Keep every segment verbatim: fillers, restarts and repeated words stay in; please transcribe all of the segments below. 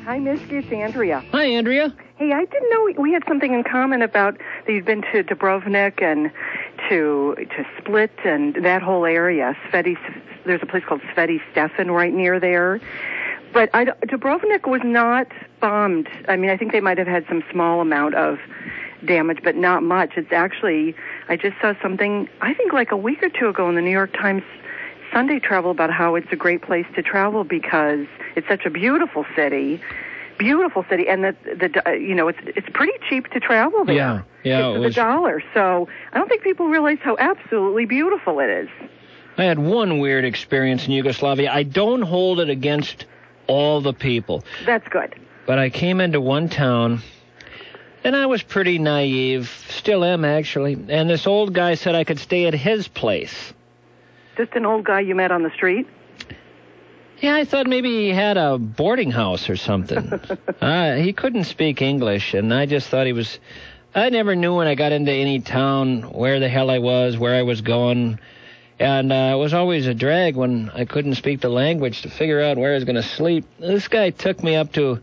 Hi, Misty. It's Andrea. Hi, Andrea. Hey, I didn't know we had something in common about that you'd been to Dubrovnik and to to Split and that whole area. Sveti, there's a place called Sveti Stefan right near there. But I, Dubrovnik was not bombed. I mean, I think they might have had some small amount of damage, but not much. It's actually, I just saw something, I think like a week or two ago in the New York Times Sunday Travel about how it's a great place to travel because it's such a beautiful city. Beautiful city, and the the uh, you know it's it's pretty cheap to travel there. Yeah, yeah, it's it was the dollar. So I don't think people realize how absolutely beautiful it is. I had one weird experience in Yugoslavia. I don't hold it against all the people. That's good. But I came into one town, and I was pretty naive, still am actually. And this old guy said I could stay at his place. Just an old guy you met on the street? Yeah, I thought maybe he had a boarding house or something. uh, he couldn't speak English, and I just thought he was... I never knew when I got into any town where the hell I was, where I was going, and uh, it was always a drag when I couldn't speak the language to figure out where I was going to sleep. This guy took me up to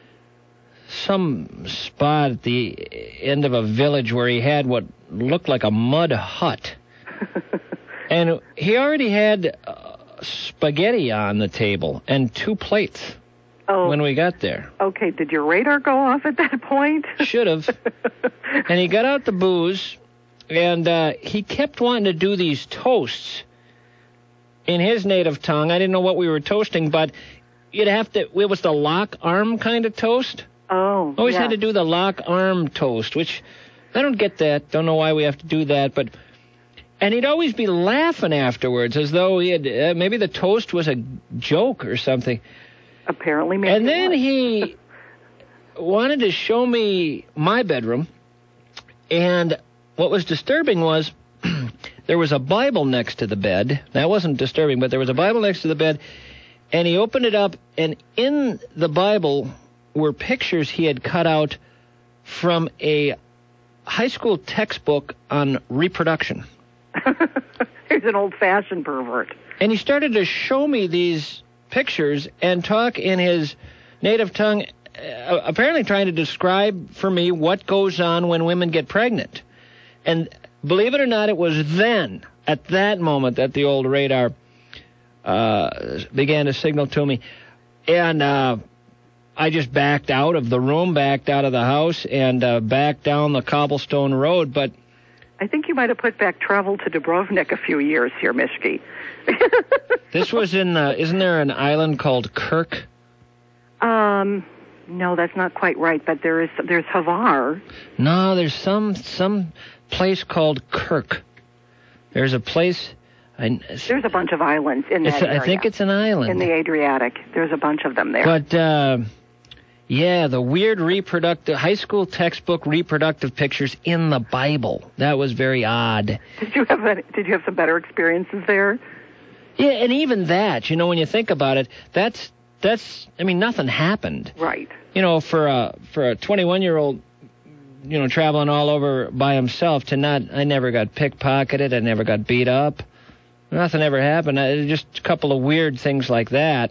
some spot at the end of a village where he had what looked like a mud hut. And he already had... Uh, spaghetti on the table and two plates oh. when we got there. Okay, did your radar go off at that point? Should have. And he got out the booze, and uh, he kept wanting to do these toasts in his native tongue. I didn't know what we were toasting, but you'd have to, it was the lock arm kind of toast. Oh, Always yeah. had to do the lock arm toast, which I don't get that. Don't know why we have to do that, but... And he'd always be laughing afterwards, as though he had uh, maybe the toast was a joke or something. Apparently, maybe. And then it was. he wanted to show me my bedroom. And what was disturbing was there was a Bible next to the bed. That wasn't disturbing, but there was a Bible next to the bed. And he opened it up, and in the Bible were pictures he had cut out from a high school textbook on reproduction. He's an old-fashioned pervert. And he started to show me these pictures and talk in his native tongue, uh, apparently trying to describe for me what goes on when women get pregnant. And believe it or not, it was then, at that moment, that the old radar uh, began to signal to me. And uh, I just backed out of the room, backed out of the house, and uh, backed down the cobblestone road. But I think you might have put back travel to Dubrovnik a few years here, Mishki. This was in, uh, isn't there an island called Kirk? Um, no, that's not quite right, but there is, there's Hvar. No, there's some some place called Kirk. There's a place... I, there's a bunch of islands in that area. I think it's an island. In the Adriatic. There's a bunch of them there. But, uh... yeah, the weird reproductive, high school textbook reproductive pictures in the Bible. That was very odd. Did you have any, Did you have some better experiences there? Yeah, and even that, you know, when you think about it, that's, that's, I mean, nothing happened. Right. You know, for a, for a twenty-one-year-old, you know, traveling all over by himself to not, I never got pickpocketed, I never got beat up. Nothing ever happened. I, just a couple of weird things like that.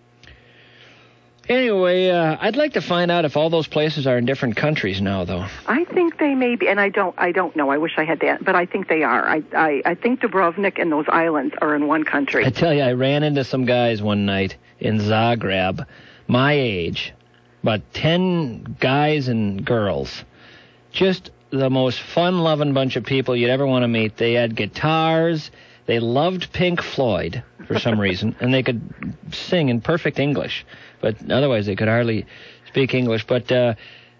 Anyway, uh, I'd like to find out if all those places are in different countries now, though. I think they may be, and I don't, I don't know. I wish I had that, but I think they are. I, I, I think Dubrovnik and those islands are in one country. I tell you, I ran into some guys one night in Zagreb, my age, about ten guys and girls, just the most fun-loving bunch of people you'd ever want to meet. They had guitars. They loved Pink Floyd for some reason, and they could sing in perfect English. But otherwise, they could hardly speak English. But uh,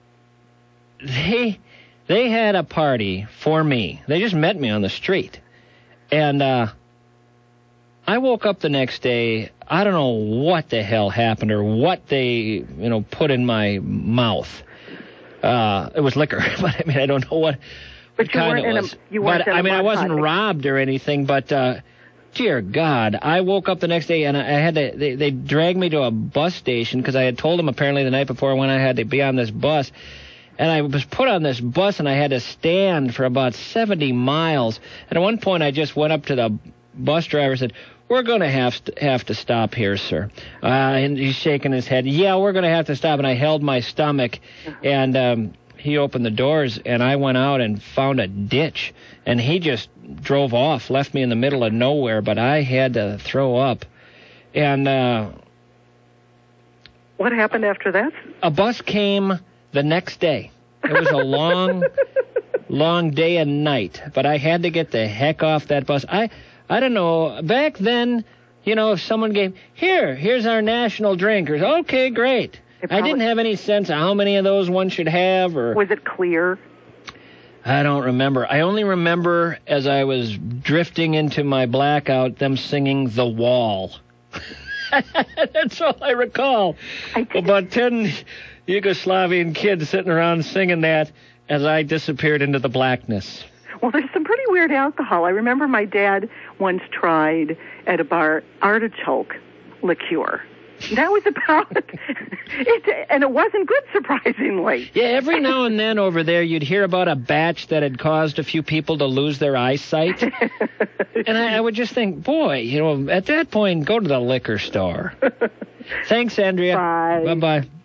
they they had a party for me. They just met me on the street. And uh, I woke up the next day. I don't know what the hell happened or what they, you know, put in my mouth. Uh, it was liquor, but I mean, I don't know what, but what you kind weren't it in was. A, you weren't but in I a mean, I wasn't narcotic. robbed or anything, but... Uh, Dear God, I woke up the next day and I had to, they, they dragged me to a bus station because I had told them apparently the night before when I had to be on this bus. And I was put on this bus and I had to stand for about seventy miles. And at one point I just went up to the bus driver and said, we're going to have to have to stop here, sir. Uh, and he's shaking his head. Yeah, we're going to have to stop. And I held my stomach, and um, he opened the doors, and I went out and found a ditch. And he just drove off, left me in the middle of nowhere, but I had to throw up. And uh, what happened after that? A bus came the next day. It was a long, long day and night, but I had to get the heck off that bus. I, I don't know. Back then, you know, if someone gave, here, here's our national drinkers. Okay, great. Probably, I didn't have any sense of how many of those one should have. Or was it clear? I don't remember. I only remember as I was drifting into my blackout, them singing The Wall. That's all I recall. I About ten Yugoslavian kids sitting around singing that as I disappeared into the blackness. Well, there's some pretty weird alcohol. I remember my dad once tried at a bar artichoke liqueur. That was about it, and it wasn't good, surprisingly. Yeah, every now and then over there you'd hear about a batch that had caused a few people to lose their eyesight. And I, I would just think, boy, you know, at that point, go to the liquor store. Thanks, Andrea. Bye. Bye-bye.